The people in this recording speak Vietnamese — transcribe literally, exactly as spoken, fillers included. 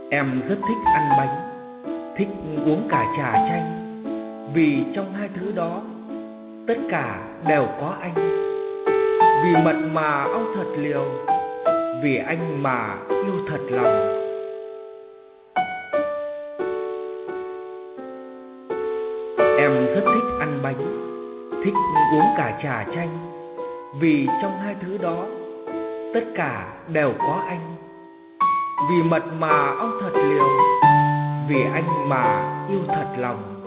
Em rất thích ăn bánh, thích uống cả trà chanh, vì trong hai thứ đó tất cả đều có anh. Vì mật mà ong thật liều, vì anh mà yêu thật lòng. Em rất thích ăn bánh, thích uống cả trà chanh, vì trong hai thứ đó tất cả đều có anh. Vì mật mà ong thật liều, vì anh mà yêu thật lòng.